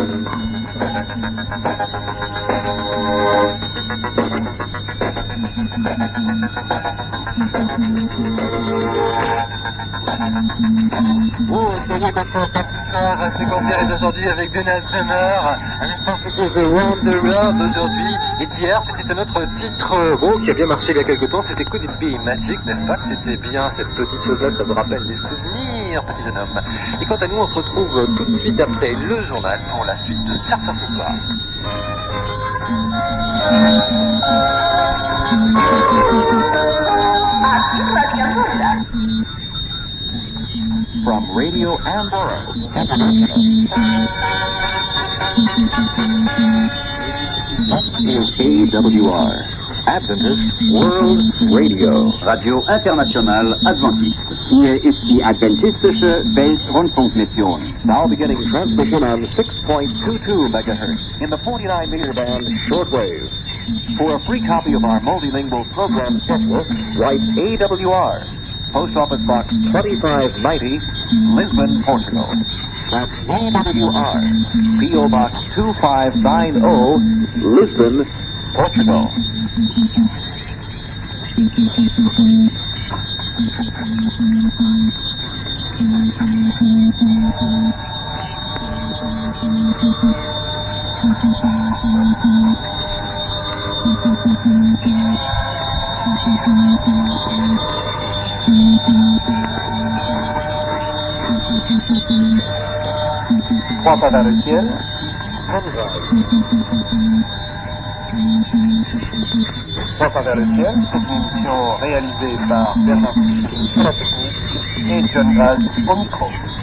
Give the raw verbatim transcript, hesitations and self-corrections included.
Oh, ça y est, maintenant, c'est Gambier est aujourd'hui avec Donald Summer. À l'instant, c'était The Wanderer d'aujourd'hui. Et d'hier, c'était un autre titre bon, qui a bien marché il y a quelque temps. C'était Could It Be Magic, n'est-ce pas? C'était bien cette petite chose-là, ça vous rappelle des souvenirs, petit jeune homme. Et quant à nous, on se retrouve tout de suite après le journal pour la suite de Charter ce soir. From Radio Ambora International. Is A W R, Adventist World Radio. Radio International Adventist. Hier ist die Adventistische Weltrundfunkmission. Now beginning transmission on six point two two megahertz in the forty-nine meter band shortwave. For a free copy of our multilingual program schedule, write A W R. Post Office Box twenty-five ninety, Lisbon, Portugal. That's A W R. P O Box two five nine zero, Lisbon, Portugal. Trois pas vers le ciel. Trois pas vers le ciel, c'est une émission réalisée par Bernard Pichet à la technique et John Graz au micro.